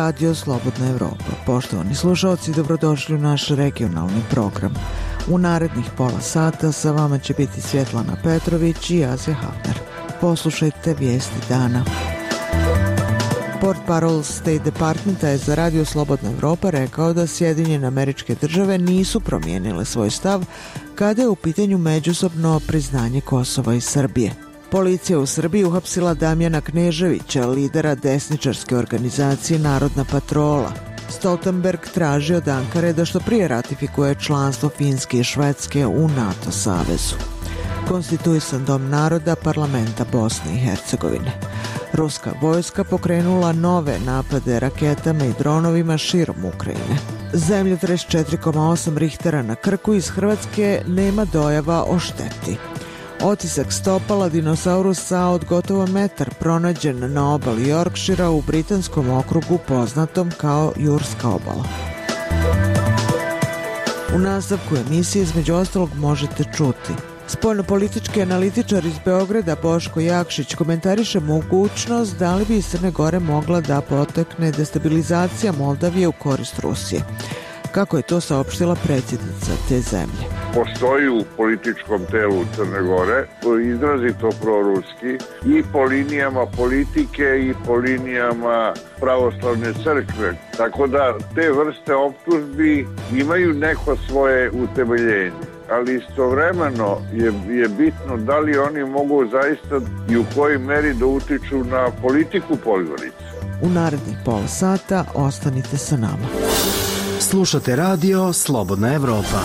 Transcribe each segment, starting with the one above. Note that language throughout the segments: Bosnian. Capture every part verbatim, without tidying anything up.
Radio Slobodna Evropa. Poštovani slušalci, dobrodošli u naš regionalni program. U narednih pola sata sa vama će biti Svjetlana Petrović i Azija Hafner. Poslušajte vijesti dana. Portparol State Departmenta je za Radio Slobodna Evropa rekao da Sjedinjene Američke Države nisu promijenile svoj stav kada je u pitanju međusobno priznanje Kosova i Srbije. Policija u Srbiji uhapsila Damjana Kneževića, lidera desničarske organizacije Narodna patrola. Stoltenberg traži od Ankare da što prije ratifikuje članstvo Finske i Švedske u NATO savezu. Konstituisan dom naroda parlamenta Bosne i Hercegovine. Ruska vojska pokrenula nove napade raketama i dronovima širom Ukrajine. Zemljotres četiri zarez osam Richtera na Krku iz Hrvatske nema dojava o šteti. Otisak stopala dinosaurusa od gotovo metar pronađen na obali Yorkshira u britanskom okrugu poznatom kao Jurska obala. U nastavku emisije između ostalog možete čuti: spoljnopolitički analitičar iz Beograda Boško Jakšić komentariše mogućnost da li bi iz Crne Gore mogla da potekne destabilizacija Moldavije u korist Rusije. Kako je to saopštila predsjednica te zemlje? Postoji u političkom telu Crne Gore, izrazito proruski, i po linijama politike i po linijama pravoslavne crkve. Tako da te vrste optužbi imaju neko svoje utemeljenje. Ali istovremeno je, je bitno da li oni mogu zaista i u kojoj meri da utiču na politiku Podgorice. U narednih pola sata ostanite sa nama. Slušate radio Slobodna Evropa.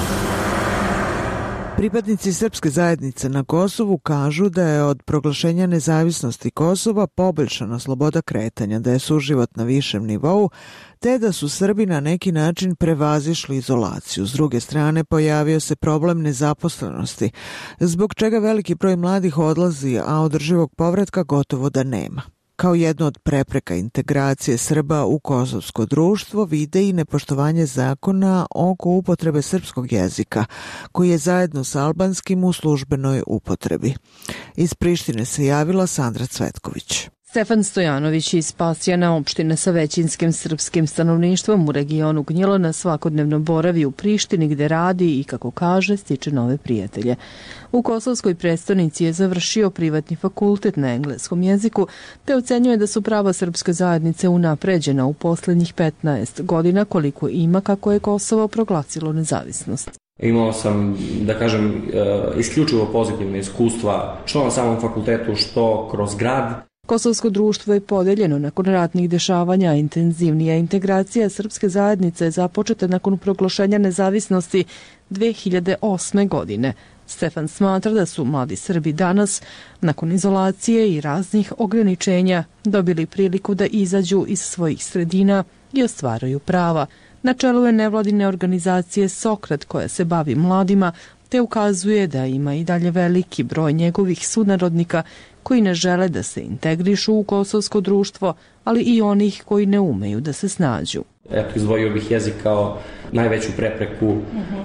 Pripadnici srpske zajednice na Kosovu kažu da je od proglašenja nezavisnosti Kosova poboljšana sloboda kretanja, da je suživot na višem nivou, te da su Srbi na neki način prevazišli izolaciju. S druge strane, pojavio se problem nezaposlenosti, zbog čega veliki broj mladih odlazi, a održivog povratka gotovo da nema. Kao jedno od prepreka integracije Srba u kosovsko društvo vide i nepoštovanje zakona oko upotrebe srpskog jezika, koji je zajedno sa albanskim u službenoj upotrebi. Iz Prištine se javila Sandra Cvetković. Stefan Stojanović iz Pasjana, opštine sa većinskim srpskim stanovništvom u regionu Gnjilana, svakodnevno boravi u Prištini gde radi i, kako kaže, stiče nove prijatelje. U kosovskoj prestonici je završio privatni fakultet na engleskom jeziku, te ocenjuje da su prava srpske zajednice unapređena u posljednjih petnaest godina koliko ima kako je Kosovo proglasilo nezavisnost. Imao sam, da kažem, isključivo pozitivne iskustva što na samom fakultetu, što kroz grad. Kosovsko društvo je podeljeno nakon ratnih dešavanja, a intenzivnija integracija srpske zajednice je započeta nakon proglašenja nezavisnosti dve hiljade osme. godine. Stefan smatra da su mladi Srbi danas, nakon izolacije i raznih ograničenja, dobili priliku da izađu iz svojih sredina i ostvaruju prava. Na čelu je nevladine organizacije Sokrat koja se bavi mladima, te ukazuje da ima i dalje veliki broj njegovih sunarodnika koji ne žele da se integrišu u kosovsko društvo, ali i onih koji ne umeju da se snađu. Eto, izdvojio bih jezik kao najveću prepreku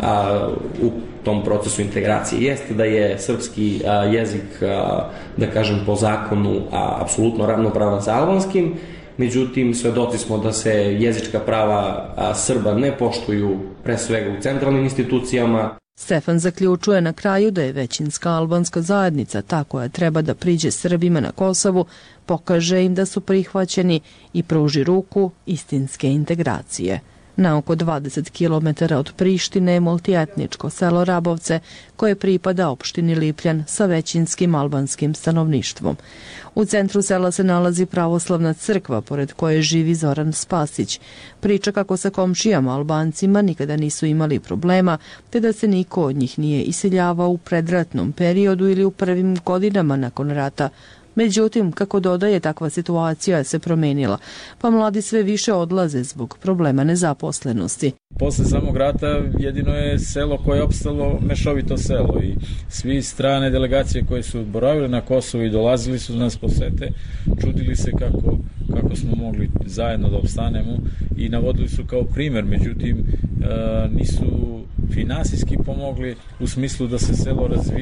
a, u tom procesu integracije. Jeste da je srpski a, jezik, a, da kažem, po zakonu a, apsolutno ravnopravan sa albanskim, međutim, svedoci smo da se jezička prava a, Srba ne poštuju pre svega u centralnim institucijama. Stefan zaključuje na kraju da je većinska albanska zajednica ta koja treba da priđe Srbima na Kosovu, pokaže im da su prihvaćeni i pruži ruku istinske integracije. Na oko dvadeset kilometara od Prištine je multietničko selo Rabovce koje pripada opštini Lipljan sa većinskim albanskim stanovništvom. U centru sela se nalazi pravoslavna crkva pored koje živi Zoran Spasić. Priča kako sa komšijama Albancima nikada nisu imali problema, te da se niko od njih nije iseljavao u predratnom periodu ili u prvim godinama nakon rata. Međutim, kako dodaje, takva situacija se promenila, pa mladi sve više odlaze zbog problema nezaposlenosti. Posle samog rata jedino je selo koje je opstalo mešovito selo i svi strane delegacije koje su boravile na Kosovu i dolazili su nas posete, čudili se kako, kako smo mogli zajedno da opstanemo i navodili su kao primer, međutim nisu finansijski pomogli u smislu da se selo razvije.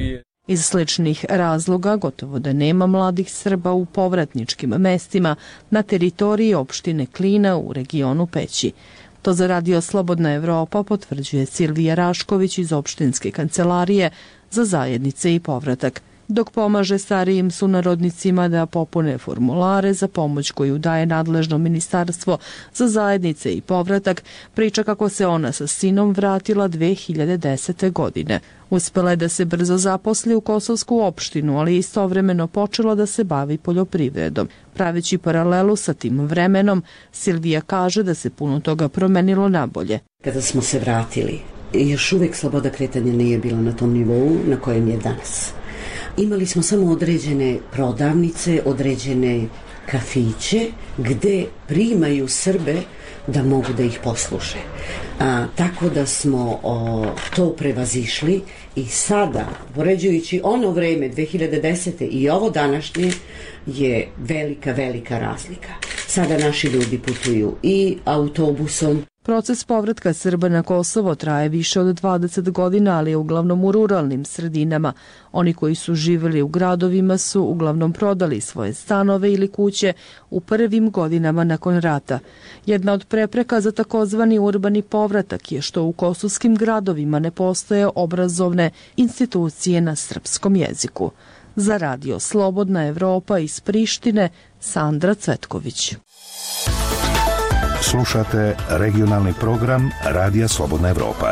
Iz sličnih razloga gotovo da nema mladih Srba u povratničkim mestima na teritoriji opštine Klina u regionu Peći. To za Radio Slobodna Evropa potvrđuje Silvija Rašković iz opštinske kancelarije za zajednice i povratak, dok pomaže starijim sunarodnicima da popune formulare za pomoć koju daje nadležno ministarstvo za zajednice i povratak, priča kako se ona sa sinom vratila dve hiljade desete. godine. Uspela je da se brzo zaposli u kosovsku opštinu, ali istovremeno počela da se bavi poljoprivredom. Praveći paralelu sa tim vremenom, Silvija kaže da se puno toga promenilo nabolje. Kada smo se vratili, još uvek sloboda kretanja nije bila na tom nivou na kojem je danas. Imali smo samo određene prodavnice, određene kafiće gde primaju Srbe da mogu da ih posluše. A, tako da smo o, to prevazišli i sada, poređujući ono vreme dve hiljade desete. i ovo današnje, je velika, velika razlika. Sada naši ljudi putuju i autobusom. Proces povratka Srba na Kosovo traje više od dvadeset godina, ali je uglavnom u ruralnim sredinama. Oni koji su živjeli u gradovima su uglavnom prodali svoje stanove ili kuće u prvim godinama nakon rata. Jedna od prepreka za takozvani urbani povratak je što u kosovskim gradovima ne postoje obrazovne institucije na srpskom jeziku. Za Radio Slobodna Evropa iz Prištine, Sandra Cvetković. Slušate regionalni program Radija Slobodna Evropa.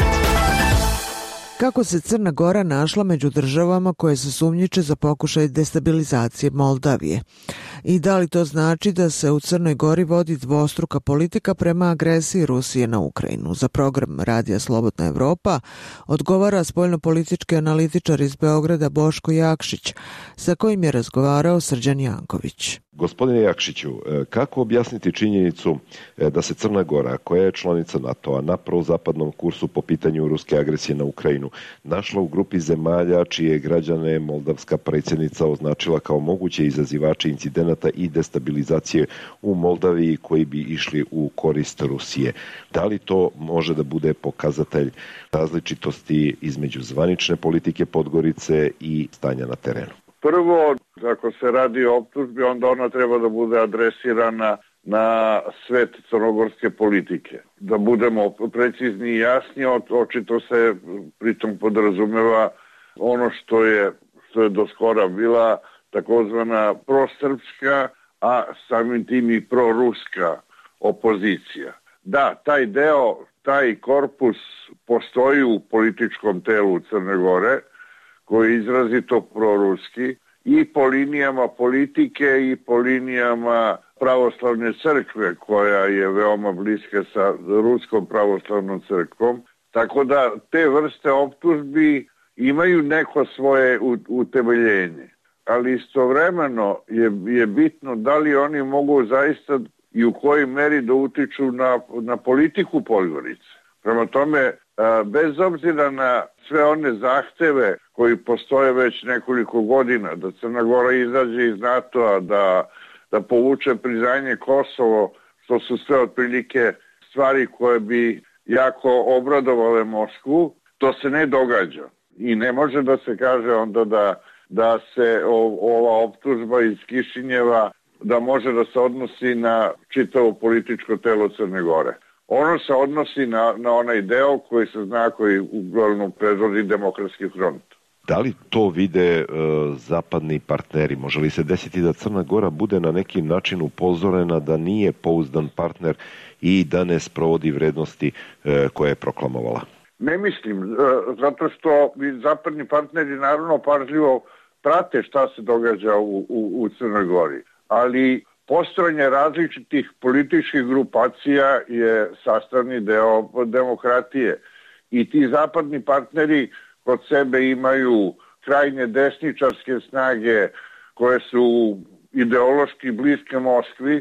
Kako se Crna Gora našla među državama koje se sumnjiče za pokušaj destabilizacije Moldavije? I da li to znači da se u Crnoj Gori vodi dvostruka politika prema agresiji Rusije na Ukrajinu? Za program Radija Slobodna Evropa odgovara spoljnopolitički analitičar iz Beograda Boško Jakšić, sa kojim je razgovarao Srđan Janković. Gospodine Jakšiću, kako objasniti činjenicu da se Crna Gora, koja je članica NATO-a na prozapadnom kursu po pitanju ruske agresije na Ukrajinu, našla u grupi zemalja čije građane moldavska predsjednica označila kao moguće izazivače incidenata i destabilizacije u Moldaviji koji bi išli u korist Rusije? Da li to može da bude pokazatelj različitosti između zvanične politike Podgorice i stanja na terenu? Prvo, ako se radi o optužbi, onda ona treba da bude adresirana na svet crnogorske politike. Da budemo precizni i jasni, očito se pritom podrazumeva ono što je, što je do skora bila takozvana prosrpska, a samim tim i proruska opozicija. Da, taj deo, taj korpus postoji u političkom telu Crne Gore, koji je izrazito proruski, i po linijama politike i po linijama pravoslavne crkve, koja je veoma bliska sa Ruskom pravoslavnom crkvom. Tako da te vrste optužbi imaju neko svoje utemeljenje. Ali istovremeno je, je bitno da li oni mogu zaista i u kojoj meri da utiču na, na politiku Podgorice. Prema tome, bez obzira na sve one zahteve koji postoje već nekoliko godina, da Crna Gora izađe iz NATO-a, da, da povuče priznanje Kosovo, što su sve otprilike stvari koje bi jako obradovale Moskvu, to se ne događa. I ne može da se kaže onda da, da se o, ova optužba iz Kišinjeva da može da se odnosi na čitavo političko telo Crne Gore. Ono se odnosi na, na onaj deo koji se zna, koji uglavnom predvodi Demokratski front. Da li to vide e, zapadni partneri? Može li se desiti da Crna Gora bude na neki način upozorena da nije pouzdan partner i da ne sprovodi vrednosti e, koje je proklamovala? Ne mislim, e, zato što zapadni partneri naravno pažljivo prate šta se događa u, u, u Crnoj Gori, ali postojanje različitih političkih grupacija je sastavni deo demokratije i ti zapadni partneri kod sebe imaju krajnje desničarske snage koje su ideološki bliske Moskvi,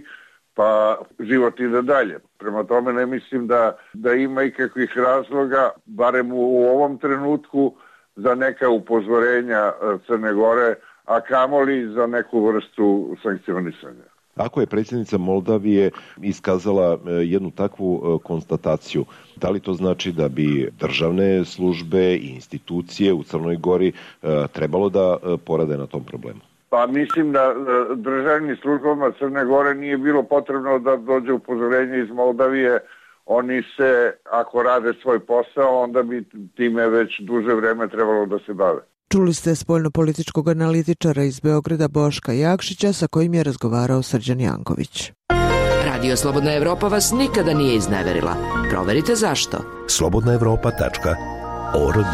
pa život ide dalje. Prema tome ne mislim da, da ima ikakvih razloga, barem u, u ovom trenutku, za neka upozorenja Crne Gore, a kamoli za neku vrstu sankcionisanja. Ako je predsjednica Moldavije iskazala jednu takvu konstataciju, da li to znači da bi državne službe i institucije u Crnoj Gori trebalo da porade na tom problemu? Pa mislim da državnim službama Crne Gore nije bilo potrebno da dođe upozorenje iz Moldavije. Oni se, ako rade svoj posao, onda bi time već duže vreme trebalo da se bave. Čuli ste spoljnopolitičkog analitičara iz Beograda Boška Jakšića sa kojim je razgovarao Srđan Janković. Radio Slobodna Evropa vas nikada nije izneverila. Proverite zašto. slobodna evropa tačka org.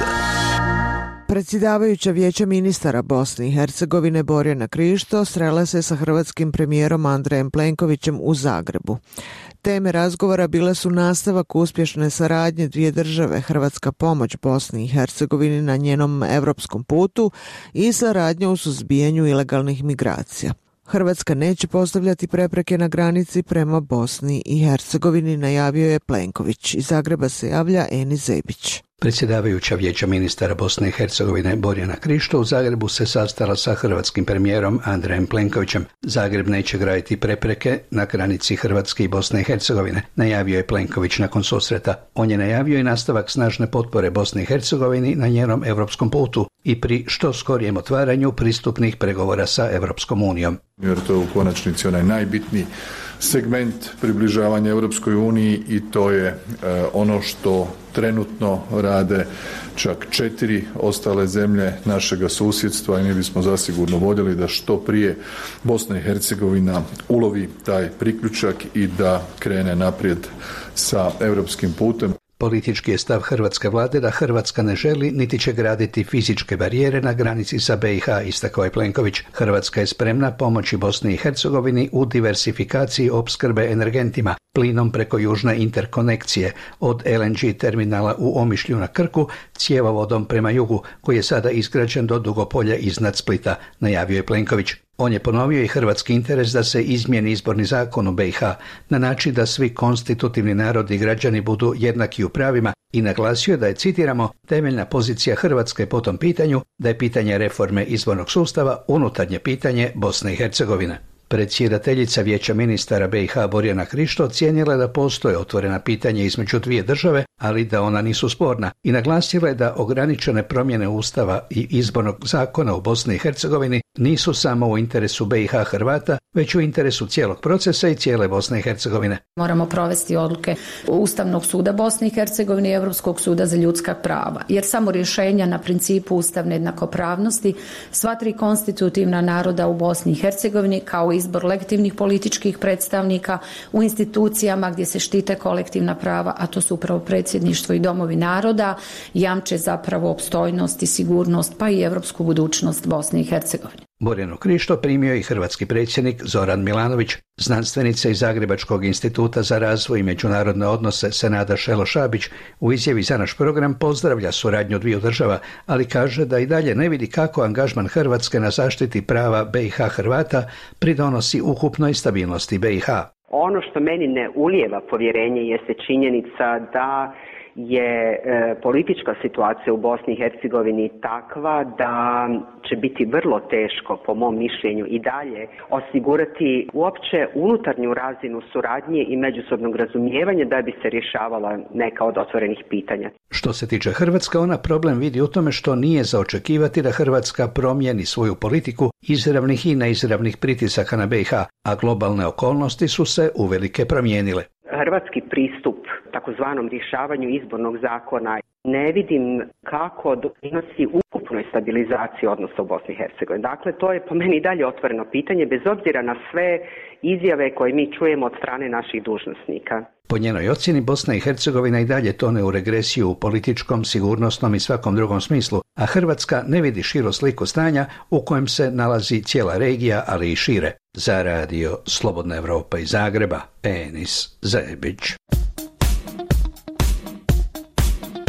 Predsjedavajuća Vijeća ministara Bosne i Hercegovine Borjana Krišto srela se sa hrvatskim premijerom Andrejem Plenkovićem u Zagrebu. Teme razgovora bile su nastavak uspješne saradnje dvije države, hrvatska pomoć Bosni i Hercegovini na njenom europskom putu i saradnja u suzbijanju ilegalnih migracija. Hrvatska neće postavljati prepreke na granici prema Bosni i Hercegovini, najavio je Plenković. Iz Zagreba se javlja Eni Zebić. Predsjedavajuća Vijeća ministara Bosne i Hercegovine Borjana Krišto u Zagrebu se sastala sa hrvatskim premijerom Andrejem Plenkovićem. Zagreb neće graditi prepreke na granici Hrvatske i Bosne i Hercegovine, najavio je Plenković nakon susreta. On je najavio i nastavak snažne potpore Bosni i Hercegovini na njenom europskom putu i pri što skorijem otvaranju pristupnih pregovora sa Europskom unijom. Jer to je u konačnici onaj najbitniji segment približavanja Europskoj uniji i to je e, ono što trenutno rade čak četiri ostale zemlje našega susjedstva i mi bismo zasigurno voljeli da što prije Bosna i Hercegovina ulovi taj priključak i da krene naprijed sa europskim putem. Politički je stav hrvatske vlade da Hrvatska ne želi niti će graditi fizičke barijere na granici sa B i H, istakao je Plenković. Hrvatska je spremna pomoći Bosni i Hercegovini u diversifikaciji opskrbe energentima, plinom preko južne interkonekcije, od L N G terminala u Omišlju na Krku, cjevovodom prema jugu, koji je sada izgrađen do Dugopolja iznad Splita, najavio je Plenković. On je ponovio i hrvatski interes da se izmijeni izborni zakon u B i H na način da svi konstitutivni narodi i građani budu jednaki u pravima i naglasio da je, citiramo, temeljna pozicija Hrvatske po tom pitanju da je pitanje reforme izbornog sustava unutarnje pitanje Bosne i Hercegovine. Predsjedateljica Vijeća ministara B i H Borjana Krišto ocijenila je da postoje otvorena pitanja između dvije države, ali da ona nisu sporna, i naglasila je da ograničene promjene Ustava i izbornog zakona u Bosni i Hercegovini nisu samo u interesu B i H Hrvata, već u interesu cijelog procesa i cijele Bosne i Hercegovine. Moramo provesti odluke Ustavnog suda Bosne i Hercegovine i Europskog suda za ljudska prava, jer samo rješenja na principu ustavne jednakopravnosti sva tri konstitutivna naroda u Bosni i Hercegovini, kao izbor legitimnih političkih predstavnika u institucijama gdje se štite kolektivna prava, a to su upravo predsjedništvo i domovi naroda, jamče zapravo opstojnost i sigurnost, pa i europsku budućnost Bosne i Hercegovine. Borjanu Krišto primio i hrvatski predsjednik Zoran Milanović. Znanstvenica iz Zagrebačkog instituta za razvoj i međunarodne odnose Senada Šelo-Šabić u izjavi za naš program pozdravlja suradnju dviju država, ali kaže da i dalje ne vidi kako angažman Hrvatske na zaštiti prava B i H Hrvata pridonosi ukupnoj stabilnosti B i H. Ono što meni ne ulijeva povjerenje jeste činjenica da je e, politička situacija u Bosni i Hercegovini takva da će biti vrlo teško, po mom mišljenju, i dalje osigurati uopće unutarnju razinu suradnje i međusobnog razumijevanja da bi se rješavala neka od otvorenih pitanja. Što se tiče Hrvatske, ona problem vidi u tome što nije za očekivati da Hrvatska promijeni svoju politiku izravnih i neizravnih pritisaka na B i H, a globalne okolnosti su se uvelike promijenile. Hrvatski pristup takozvanom rješavanju izbornog zakona ne vidim kako doprinosi ukupnoj stabilizaciji odnosa u Bosni i Hercegovini. Dakle, to je po meni i dalje otvoreno pitanje, bez obzira na sve izjave koje mi čujemo od strane naših dužnosnika. Po njenoj ocjeni, Bosna i Hercegovina i dalje tone u regresiju u političkom, sigurnosnom i svakom drugom smislu, a Hrvatska ne vidi širu sliku stanja u kojem se nalazi cijela regija, ali i šire. Za radio Slobodna Evropa iz Zagreba, Enis Zebić.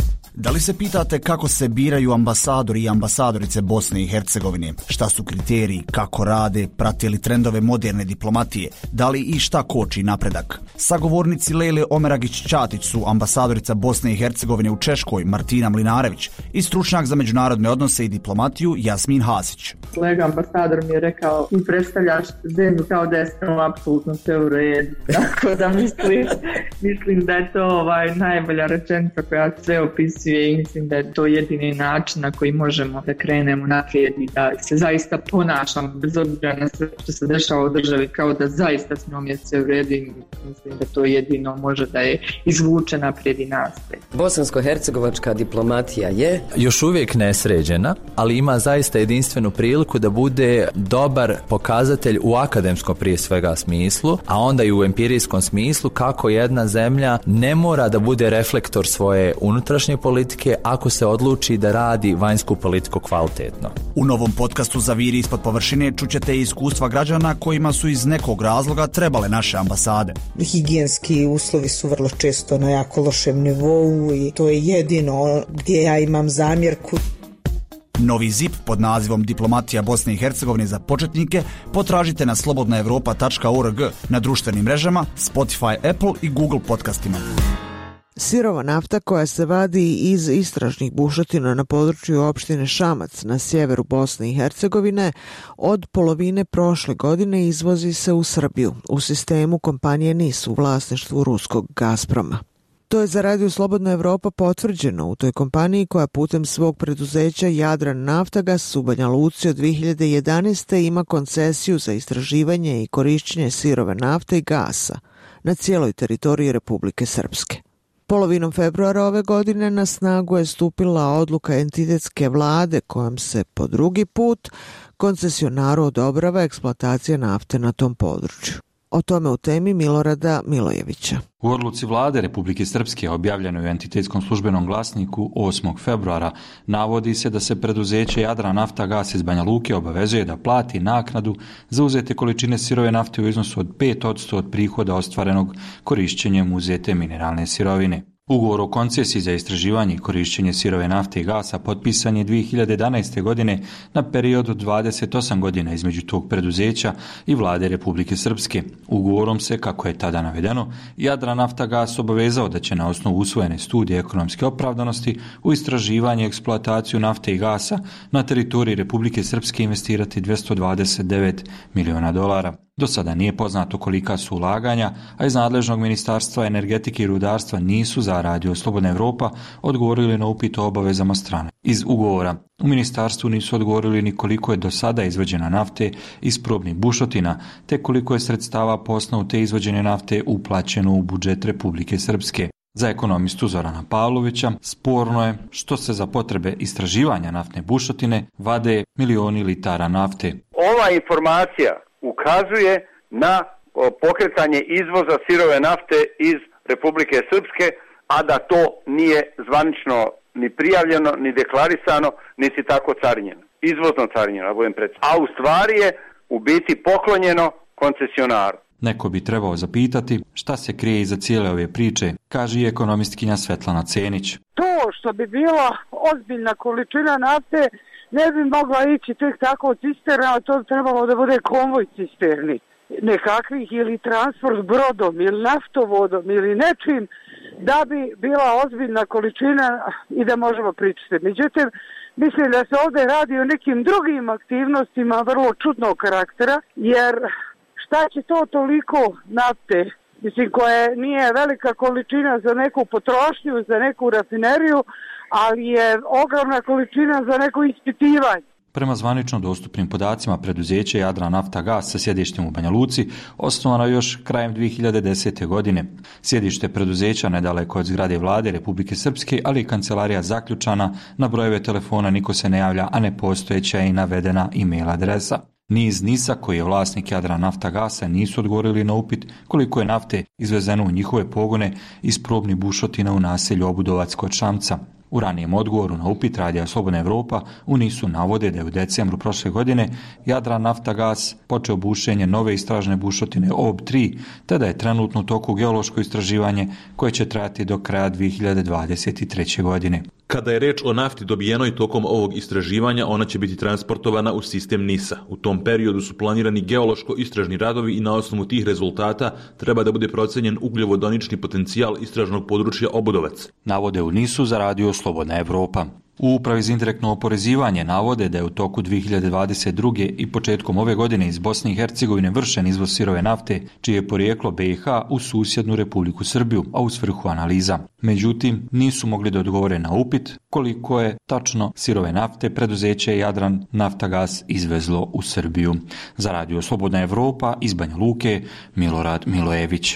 Da li se pitate kako se biraju ambasadori i ambasadorice Bosne i Hercegovine? Šta su kriteriji, kako rade, prate li trendove moderne diplomatije? Da li i šta koči napredak? Sagovornici Lejle Omeragić-Ćatić su ambasadorica Bosne i Hercegovine u Češkoj Martina Mlinarević i stručnjak za međunarodne odnose i diplomatiju Jasmin Hasić. Kolega ambasador mi je rekao, ti predstavljaš zemlju kao da je samo apsolutno sve u redu. Tako da mislim, mislim da je to ovaj, najbolja rečenica koja sve opisuje i mislim da je to jedini način na koji možemo da krenemo naprijed i da se zaista ponašamo bez obzira na sve što se dešava u državi kao da zaista s njom je sve u redu i mislim da to jedino može da je izvuče naprijed i nastaje. Bosansko-hercegovačka diplomatija je još uvijek nesređena, ali ima zaista jedinstvenu priliku da bude dobar pokazatelj u akademskom prije svega smislu, a onda i u empirijskom smislu kako jedna zemlja ne mora da bude reflektor svoje unutrašnje politike ako se odluči da radi vanjsku politiku kvalitetno. U novom podcastu Zaviri ispod površine čućete iskustva građana kojima su iz nekog razloga trebale naše ambasade. Higijenski uslovi su vrlo često na jako lošem nivou i to je jedino gdje ja imam zamjerku. Novi zip pod nazivom Diplomatija Bosne i Hercegovine za početnike potražite na slobodna evropa tačka org, na društvenim mrežama, Spotify, Apple i Google podcastima. Sirova nafta koja se vadi iz istražnih bušotina na području opštine Šamac na sjeveru Bosne i Hercegovine od polovine prošle godine izvozi se u Srbiju u sistemu kompanije NIS u vlasništvu ruskog Gazproma. To je za Radio Slobodna Evropa potvrđeno u toj kompaniji koja putem svog preduzeća Jadran Naftagas u Banja Luci od dvije hiljade jedanaeste. ima koncesiju za istraživanje i korišćenje sirove nafte i gasa na cijeloj teritoriji Republike Srpske. Polovinom februara ove godine na snagu je stupila odluka entitetske vlade kojom se po drugi put koncesionaru odobrava eksploatacija nafte na tom području. O tome u temi Milorada Milojevića. U odluci vlade Republike Srpske objavljenoj u entitetskom službenom glasniku osmog februara navodi se da se preduzeće Jadran Naftagas iz Banja Luke obavezuje da plati naknadu za uzete količine sirove nafte u iznosu od pet posto od prihoda ostvarenog korišćenjem uzete mineralne sirovine. Ugovor o koncesiji za istraživanje i korišćenje sirove nafte i gasa potpisan je dvije hiljade jedanaeste. godine na period od dvadeset osam godina između tog preduzeća i vlade Republike Srpske. Ugovorom se, kako je tada navedeno, Jadran Naftagas obavezao da će na osnovu usvojene studije ekonomske opravdanosti u istraživanje i eksploataciju nafte i gasa na teritoriji Republike Srpske investirati dvjesto dvadeset devet miliona dolara. Do sada nije poznato kolika su ulaganja, a iz nadležnog ministarstva energetike i rudarstva nisu za Radio Slobodna Evropa odgovorili na upit o obavezama strane. Iz ugovora u ministarstvu nisu odgovorili ni koliko je do sada izvađena nafte iz probnih bušotina, te koliko je sredstava po osnovu te izvađene nafte uplaćeno u budžet Republike Srpske. Za ekonomistu Zorana Pavlovića sporno je što se za potrebe istraživanja naftne bušotine vade milioni litara nafte. Ova informacija ukazuje na pokretanje izvoza sirove nafte iz Republike Srpske, a da to nije zvanično ni prijavljeno, ni deklarisano, niti tako carinjeno. Izvozno carinjeno, da budem predsjedno. A u stvari je u biti poklonjeno koncesionaru. Neko bi trebao zapitati šta se krije iza cijele ove priče, kaže i ekonomistkinja Svetlana Cenić. To što bi bila ozbiljna količina nafte ne bi mogla ići tek tako od cisterna, to bi trebalo da bude konvoj cisterni. Nekakvih ili transport brodom ili naftovodom ili nečim da bi bila ozbiljna količina i da možemo pričati. Međutim, mislim da se ovdje radi o nekim drugim aktivnostima vrlo čudnog karaktera, jer šta će to toliko nafte, mislim, koja nije velika količina za neku potrošnju, za neku rafineriju, ali je ogromna količina za neko ispitivanje. Prema zvanično dostupnim podacima preduzeće Jadran Naftagas sa sjedištem u Banja Luci osnovano još krajem dvije hiljade desete. godine. Sjedište preduzeća nedaleko od zgrade vlade Republike Srpske, ali i kancelarija zaključana, na brojeve telefona niko se ne javlja, a nepostojeća je i navedena e-mail adresa. Ni iz NIS-a, koji je vlasnik Jadran Naftagasa, nisu odgovorili na upit koliko je nafte izvezeno u njihove pogone iz probnih bušotina u naselju Obudovac kod Šamca. U ranijem odgovoru na upit Radija Slobodna Evropa u NIS-u navode da je u decembru prošle godine Jadran Naftagas počeo bušenje nove istražne bušotine O B tri, te da je trenutno u toku geološko istraživanje koje će trajati do kraja dvije hiljade dvadeset treće. godine. Kada je reč o nafti dobijenoj tokom ovog istraživanja, ona će biti transportovana u sistem NIS-a. U tom periodu su planirani geološko-istražni radovi i na osnovu tih rezultata treba da bude procenjen ugljovodonični potencijal istražnog područja Obudovac. Navode u NIS-u za Radio Slobodna Evropa. U Upravi za indirektno oporezivanje navode da je u toku dvije hiljade dvadeset druge. i početkom ove godine iz Bosne i Hercegovine vršen izvoz sirove nafte, čije je porijeklo B i H u susjednu Republiku Srbiju, a u svrhu analiza. Međutim, nisu mogli da odgovore na upit koliko je tačno sirove nafte preduzeće Jadran Naftagas izvezlo u Srbiju. Za Radio Slobodna Evropa iz Banja Luke, Milorad Milojević.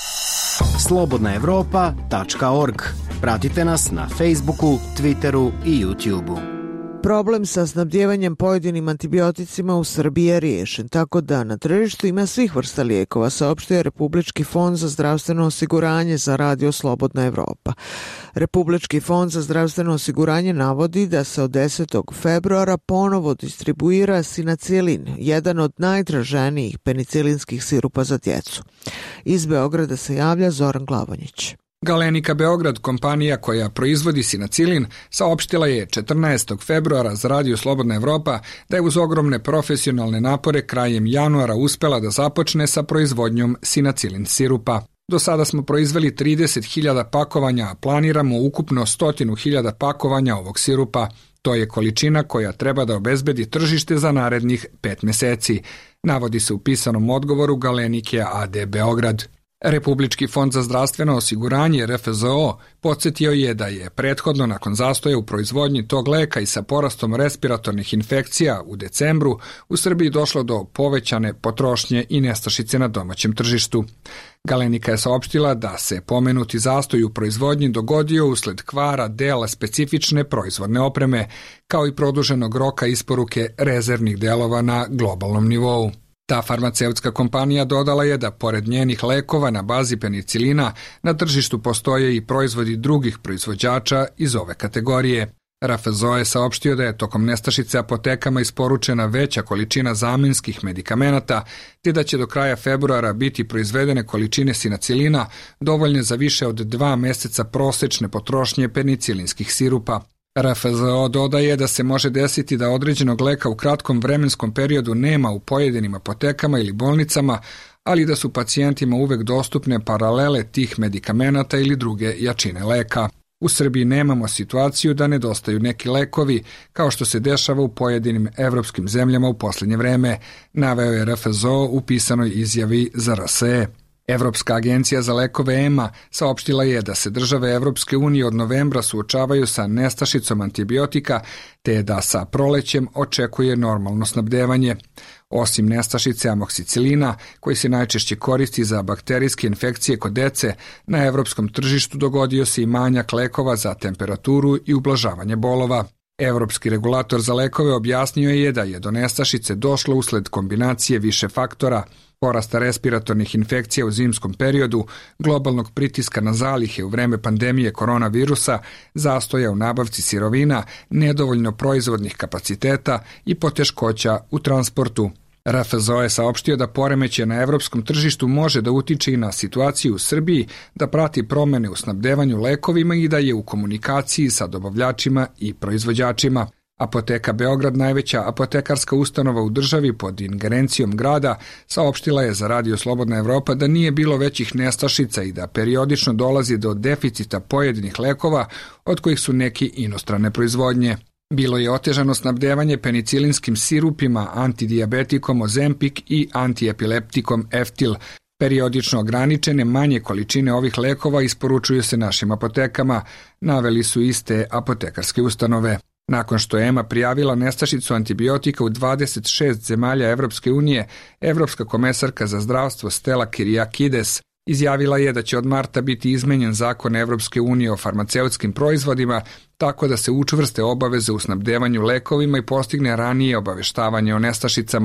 slobodna evropa tačka org. Pratite nas na Facebooku, Twitteru i YouTubeu. Problem sa snabdjevanjem pojedinim antibioticima u Srbiji je riješen, tako da na tržištu ima svih vrsta lijekova, saopštio je Republički fond za zdravstveno osiguranje za Radio Slobodna Evropa. Republički fond za zdravstveno osiguranje navodi da se od desetog februara ponovo distribuira sinacilin, jedan od najtraženijih penicilinskih sirupa za djecu. Iz Beograda se javlja Zoran Glavonjić. Galenika Beograd, kompanija koja proizvodi sinacilin, saopštila je četrnaestog februara za Radio Slobodna Evropa da je uz ogromne profesionalne napore krajem januara uspela da započne sa proizvodnjom sinacilin sirupa. Do sada smo proizveli trideset hiljada pakovanja, a planiramo ukupno sto hiljada pakovanja ovog sirupa. To je količina koja treba da obezbedi tržište za narednih pet meseci, navodi se u pisanom odgovoru Galenike A D Beograd. Republički fond za zdravstveno osiguranje R F Z O podsjetio je da je prethodno nakon zastoja u proizvodnji tog leka i sa porastom respiratornih infekcija u decembru u Srbiji došlo do povećane potrošnje i nestašice na domaćem tržištu. Galenika je saopštila da se pomenuti zastoj u proizvodnji dogodio usled kvara dela specifične proizvodne opreme, kao i produženog roka isporuke rezervnih delova na globalnom nivou. Ta farmaceutska kompanija dodala je da pored njenih lekova na bazi penicilina na tržištu postoje i proizvodi drugih proizvođača iz ove kategorije. R F Z O je saopštio da je tokom nestašice apotekama isporučena veća količina zamenskih medikamenata, te da će do kraja februara biti proizvedene količine sinacilina dovoljne za više od dva meseca prosečne potrošnje penicilinskih sirupa. R F Z O dodaje da se može desiti da određenog leka u kratkom vremenskom periodu nema u pojedinim apotekama ili bolnicama, ali da su pacijentima uvek dostupne paralele tih medikamenata ili druge jačine leka. U Srbiji nemamo situaciju da nedostaju neki lekovi, kao što se dešava u pojedinim evropskim zemljama u posljednje vreme, naveo je R F Z O u pisanoj izjavi za R S E. Evropska agencija za lekove E M A saopštila je da se države Evropske unije od novembra suočavaju sa nestašicom antibiotika, te da sa prolećem očekuje normalno snabdevanje. Osim nestašice amoksicilina, koji se najčešće koristi za bakterijske infekcije kod dece, na evropskom tržištu dogodio se i manjak lekova za temperaturu i ublažavanje bolova. Evropski regulator za lekove objasnio je da je do nestašice došlo usled kombinacije više faktora, porasta respiratornih infekcija u zimskom periodu, globalnog pritiska na zalihe u vreme pandemije koronavirusa, zastoja u nabavci sirovina, nedovoljno proizvodnih kapaciteta i poteškoća u transportu. R F Z O je saopštio da poremećaj na evropskom tržištu može da utiče i na situaciju u Srbiji, da prati promene u snabdevanju lekovima i da je u komunikaciji sa dobavljačima i proizvođačima. Apoteka Beograd, najveća apotekarska ustanova u državi pod ingerencijom grada, saopštila je za Radio Slobodna Evropa da nije bilo većih nestašica i da periodično dolazi do deficita pojedinih lekova, od kojih su neki inostrane proizvodnje. Bilo je otežano snabdevanje penicilinskim sirupima, antidijabetikom Ozempik i antiepileptikom Eftil. Periodično ograničene manje količine ovih lekova isporučuju se našim apotekama, naveli su iste apotekarske ustanove. Nakon što je E M A prijavila nestašicu antibiotika u dvadeset šest zemalja Evropske unije, Evropska komesarka za zdravstvo Stella Kyriakides izjavila je da će od marta biti izmenjen zakon Evropske unije o farmaceutskim proizvodima, tako da se učvrste obaveze u snabdevanju lekovima i postigne ranije obaveštavanje o nestašicama.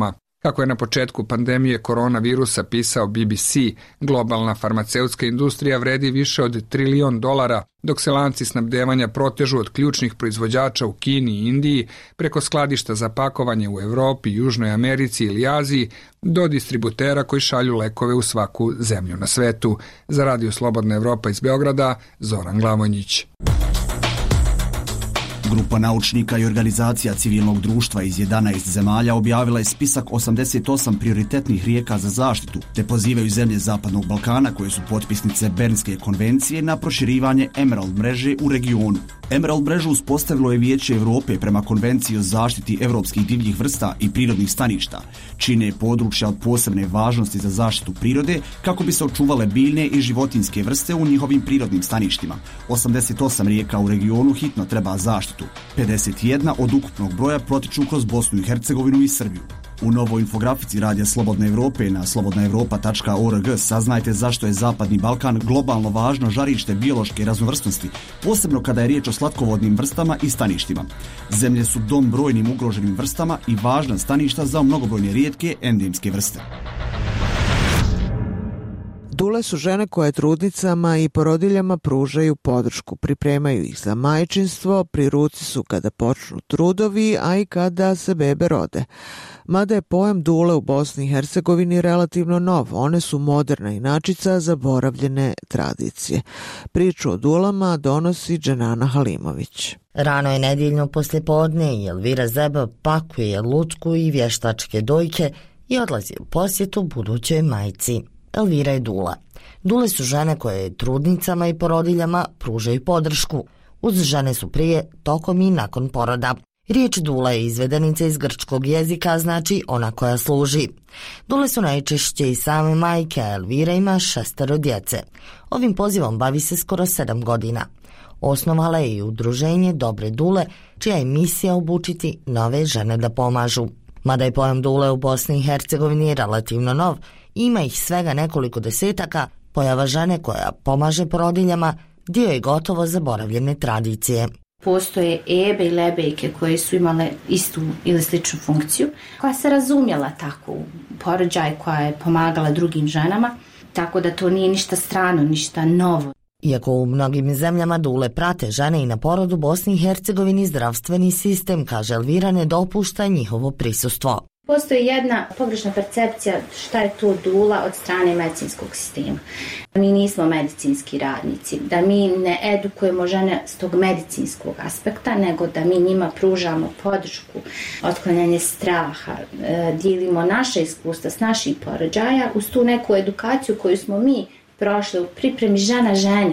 Kako je na početku pandemije koronavirusa pisao B B C, globalna farmaceutska industrija vredi više od trilijon dolara, dok se lanci snabdevanja protežu od ključnih proizvođača u Kini i Indiji, preko skladišta za pakovanje u Evropi, Južnoj Americi ili Aziji, do distributera koji šalju lekove u svaku zemlju na svetu. Za Radio Slobodna Evropa iz Beograda, Zoran Glavonjić. Grupa naučnika i organizacija civilnog društva iz jedanaest zemalja objavila je spisak osamdeset osam prioritetnih rijeka za zaštitu, te pozivaju zemlje Zapadnog Balkana koje su potpisnice Bernske konvencije na proširivanje Emerald mreže u regionu. Emerald mrežu uspostavilo je Vijeće Evrope prema Konvenciji o zaštiti evropskih divljih vrsta i prirodnih staništa, čine područja od posebne važnosti za zaštitu prirode kako bi se očuvale biljne i životinjske vrste u njihovim prirodnim staništima. osamdeset osam rijeka u regionu hitno treba zaštitu. pedeset jedna od ukupnog broja protiču kroz Bosnu i Hercegovinu i Srbiju. U novoj infografici Radija Slobodne Evrope na slobodna evropa tačka org saznajte zašto je Zapadni Balkan globalno važno žarište biološke raznovrsnosti, posebno kada je riječ o slatkovodnim vrstama i staništima. Zemlje su dom brojnim ugroženim vrstama i važna staništa za mnogobrojne rijetke endemske vrste. Dule su žene koje trudnicama i porodiljama pružaju podršku, pripremaju ih za majčinstvo, pri ruci su kada počnu trudovi, a i kada se bebe rode. Mada je pojam dule u Bosni i Hercegovini relativno nov, one su moderna inačica zaboravljene tradicije. Priču o dulama donosi Dženana Halimović. Rano je nedjeljno poslijepodne i Elvira Zeba pakuje lučku i vještačke dojke i odlazi u posjetu budućoj majci. Elvira je dula. Dule su žene koje trudnicama i porodiljama pružaju podršku. Uz žene su prije, tokom i nakon poroda. Riječ dula je izvedenica iz grčkog jezika, znači ona koja služi. Dule su najčešće i same majke, a Elvira ima šestero djece. Ovim pozivom bavi se skoro sedam godina. Osnovala je i udruženje Dobre dule, čija je misija obučiti nove žene da pomažu. Mada je pojam dule u Bosni i Hercegovini relativno nov, ima ih svega nekoliko desetaka, pojava žene koja pomaže porodiljama dio je gotovo zaboravljene tradicije. Postoje ebe i lebejke koje su imale istu ili sličnu funkciju, koja se razumjela tako u porođaj, koja je pomagala drugim ženama, tako da to nije ništa strano, ništa novo. Iako u mnogim zemljama dule prate žene i na porodu, Bosni i Hercegovini zdravstveni sistem, kaže Elvira, ne dopušta njihovo prisustvo. Postoji jedna pogrešna percepcija šta je to dula od strane medicinskog sistema. Mi nismo medicinski radnici, da mi ne edukujemo žene s tog medicinskog aspekta, nego da mi njima pružamo podršku, otklanjanje straha, dijelimo naše iskustva s naših porođaja uz tu neku edukaciju koju smo mi prošli u pripremi žena ženi.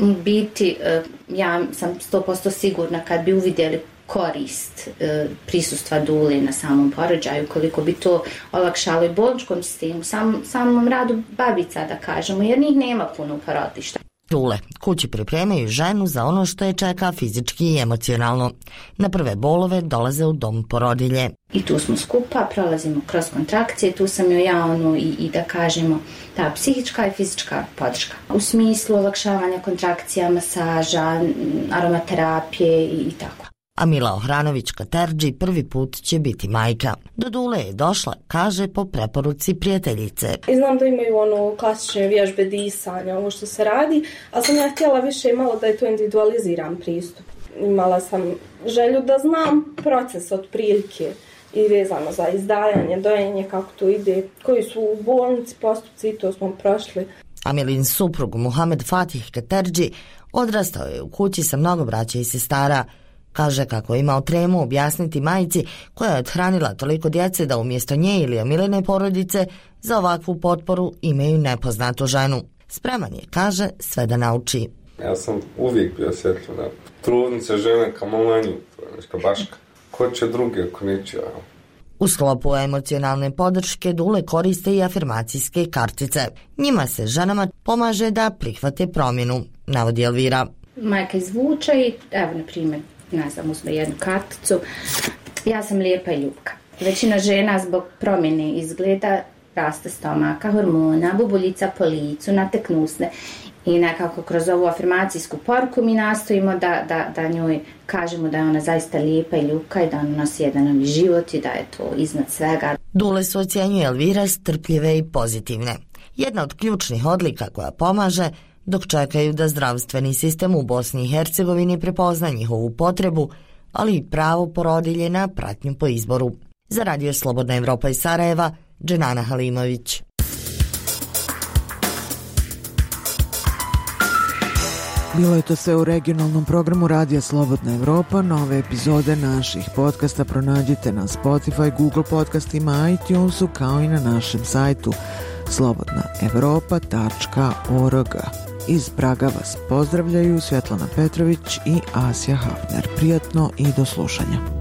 Biti, ja sam sto posto sigurna kad bi uvidjeli korist e, prisustva dule na samom porođaju, koliko bi to olakšalo i bolničkom sistemu, sam, samom radu babica, da kažemo, jer njih nema puno u porodilišta. Dule kući pripremaju ženu za ono što je čeka fizički i emocionalno. Na prve bolove dolaze u dom porodilje. I tu smo skupa, prolazimo kroz kontrakcije, tu sam joj ja ono i, i da kažemo ta psihička i fizička podrška. U smislu olakšavanja kontrakcija, masaža, aromaterapije i, i tako. A Mila Ohranović-Katerđi prvi put će biti majka. Do dule je došla, kaže, po preporuci prijateljice. I znam da imaju ono klasične vježbe disanja, ovo što se radi, ali sam ja htjela više malo da je to individualiziran pristup. Imala sam želju da znam proces otprilike i vezano za izdajanje, dojenje, kako to ide, koji su u bolnici postupci i to smo prošli. Amilin suprug Muhamed Fatih Katerđi odrastao je u kući sa mnogo braća i sestara. Kaže kako je imao tremu objasniti majci koja je othranila toliko djece da umjesto nje ili Amiline porodice za ovakvu potporu imaju nepoznatu ženu. Spreman je, kaže, sve da nauči. Ja sam uvijek bio osjetljiv na trudnice, žene kao manji, kao baška. Ko će drugi ako neće? U sklopu emocionalne podrške dule koriste i afirmacijske kartice. Njima se ženama pomaže da prihvate promjenu, navodi Elvira. Majka izvuče i, evo, na primjer, ne znam, uzme jednu karticu. Ja sam lijepa i ljubka. Većina žena zbog promjene izgleda raste stomaka, hormona, bubuljica po licu, nateknusne. I nekako kroz ovu afirmacijsku poruku mi nastojimo da, da, da njoj kažemo da je ona zaista lijepa i ljubka i da ona nosi jedan novi život i da je to iznad svega. Dules ocjenjuje Elvira strpljive i pozitivne. Jedna od ključnih odlika koja pomaže dok čekaju da zdravstveni sistem u Bosni i Hercegovini prepozna njihovu potrebu, ali i pravo porodilje na pratnju po izboru. Za Radio Slobodna Evropa iz Sarajeva, Dženana Halimović. Bilo je to sve u regionalnom programu Radija Slobodna Evropa. Nove epizode naših podcasta pronađite na Spotify, Google podcastima, iTunesu, kao i na našem sajtu slobodna evropa tačka org. Iz Praga vas pozdravljaju Svjetlana Petrović i Asja Hafner. Prijatno i do slušanja.